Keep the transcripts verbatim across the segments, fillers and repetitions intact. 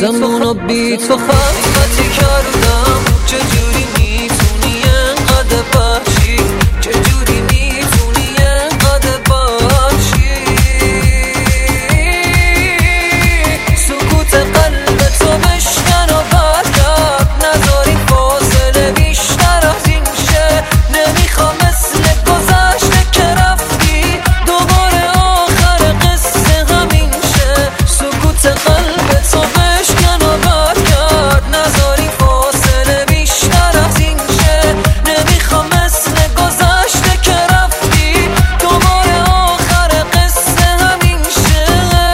روزمونو بی تو خلوتی کردم. چجوری میتونی انقدر باشی؟ چجوری میتونی انقدر باشی؟ سکوت قلب تو بشکن و برگرد، نذاری فاصله بیشتر از این شه. نمیخوام مثل گذشته که رفتی دوباره آخر قصه همین شه. سکوت قلب تو بشکن و برگرد، نذاری فاصله بیشتر از این شه. نمیخوام مثل گذشته که رفتی دوباره آخر قصه همین شه.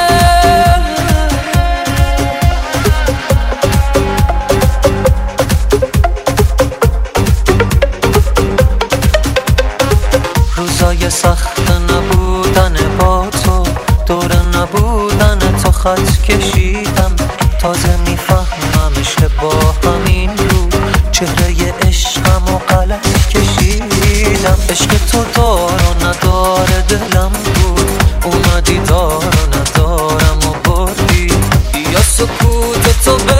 روزای سخت نبودن با تو، دور نبودن تو خط کشیدم. تازه میفهمم اشتباه همین رو چهره عشقم و غلط کشیدم. عشق تو دار و نداره دلم بود، اومدی دار و ندارم و بردی. یا سکوت تو